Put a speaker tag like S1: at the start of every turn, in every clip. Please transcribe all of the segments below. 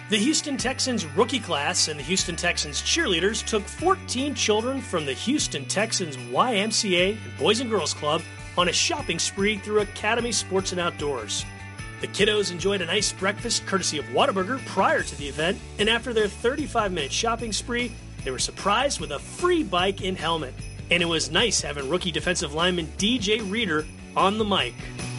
S1: The Houston Texans rookie class and the Houston Texans cheerleaders took 14 children from the Houston Texans YMCA and Boys and Girls Club on a shopping spree through Academy Sports and Outdoors. The kiddos enjoyed a nice breakfast courtesy of Whataburger prior to the event, and after their 35-minute shopping spree, they were surprised with a free bike and helmet. And it was nice having rookie defensive lineman DJ Reader on the mic.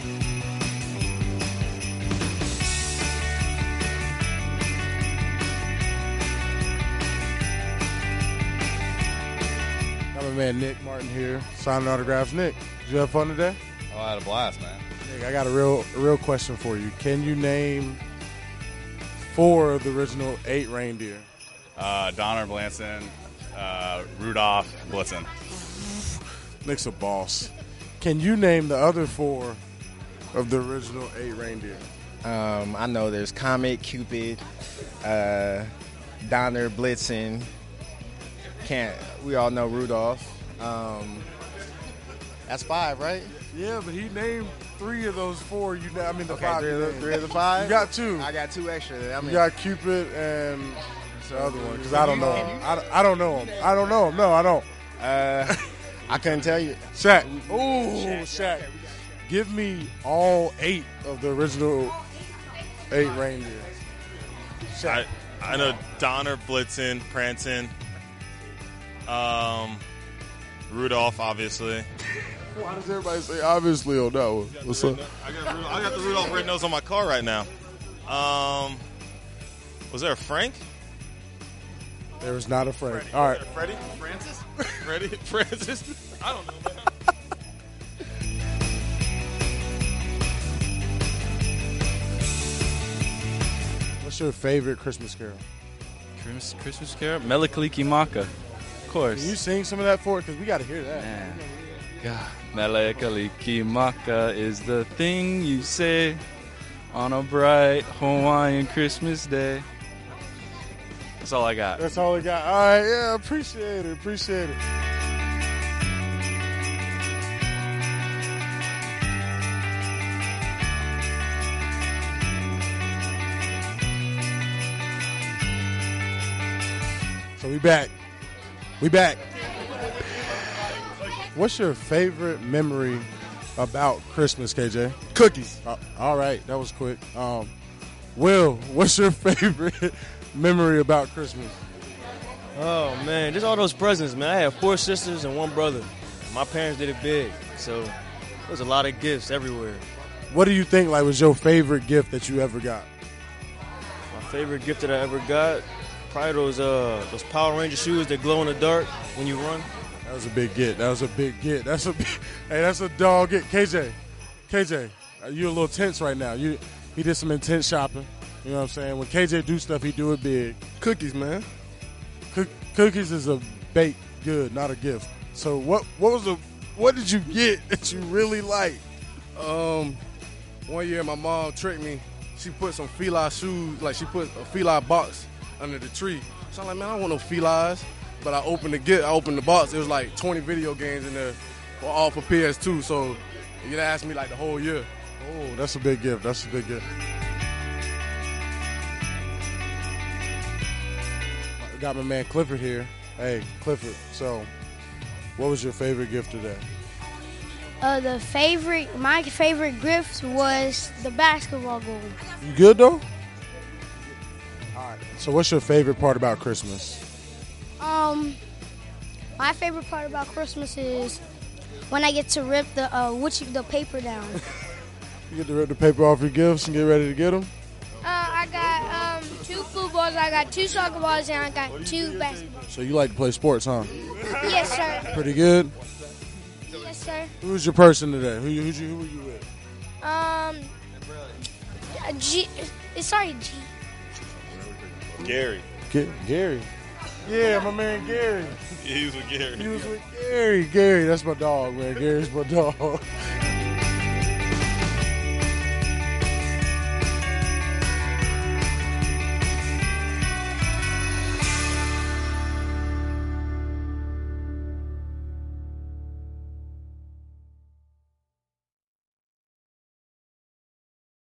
S2: My man Nick Martin here, signing autographs. Nick, did you have fun today?
S3: Oh, I had a blast, man.
S2: Nick, I got a real question for you. Can you name 4 of the original 8 reindeer?
S3: Donner, Blanson, Rudolph, Blitzen.
S2: Nick's a boss. Can you name the other 4 of the original 8 reindeer?
S4: I know there's Comet, Cupid, Donner, Blitzen. We all know Rudolph. That's 5, right?
S2: Yeah, but he named 3 of those 4. The
S4: Okay,
S2: 5.
S4: 3 of the 5?
S2: You got 2.
S4: I got 2 extra.
S2: You got Cupid and the other one, because I don't know him. I don't know him. I don't know him. No, I don't.
S4: I couldn't tell you.
S2: Shaq. Ooh, Shaq. Give me all 8 of the original 8 reindeer. Shaq.
S5: I know Donner, Blitzen, Prancin, Rudolph, obviously.
S2: Why does everybody say obviously on that one? What's up?
S5: I got the Rudolph red nose on my car right now. Was there a Frank?
S2: There was not a Frank. All right.
S5: Freddie? Francis? Freddie? Francis? I don't know, man.
S2: What's your favorite Christmas carol?
S6: Christmas carol? Mele Kalikimaka. Of course.
S2: Can you sing some of that for it? Because we got to hear that.
S6: Man. God. Mele Kalikimaka is the thing you say on a bright Hawaiian Christmas day. That's all I got.
S2: That's all we got. All right, yeah, appreciate it. So we back. What's your favorite memory about Christmas, KJ?
S4: Cookies.
S2: All right, that was quick. Will, what's your favorite memory about Christmas?
S7: Oh, man, just all those presents, man. I have 4 sisters and 1 brother. My parents did it big, so there was a lot of gifts everywhere.
S2: What do you think was your favorite gift that you ever got?
S7: My favorite gift that I ever got, probably those Power Ranger shoes that glow in the dark when you run.
S2: That was a big get. That's a dog get. KJ, you're a little tense right now. He did some intense shopping. You know what I'm saying? When KJ do stuff, he do it big.
S4: Cookies, man.
S2: Cookies is a baked good, not a gift. So what did you get that you really liked?
S4: One year my mom tricked me. She put some Fila shoes, she put a Fila box under the tree. So I'm like, man, I don't want no Filas. But I opened the box. It was 20 video games in there, all for PS2. So you asked me the whole year.
S2: Oh, that's a big gift. Got my man Clifford here. Hey, Clifford. So, what was your favorite gift today?
S8: My favorite gift was the basketball goal.
S2: You good though? All right. So, what's your favorite part about Christmas?
S8: My favorite part about Christmas is when I get to rip the paper down.
S2: You get to rip the paper off your gifts and get ready to get them?
S8: I got 2 footballs, I got 2 soccer balls, and I got 2 basketballs.
S2: So you like to play sports, huh?
S8: Yes, sir.
S2: Pretty good?
S8: Yes, sir.
S2: Who's your person today? Who were you with?
S8: G. Sorry, G.
S5: Gary.
S2: Gary. Yeah, my man Gary.
S5: Yeah, he was with Gary.
S2: Gary, that's my dog, man. Gary's my dog.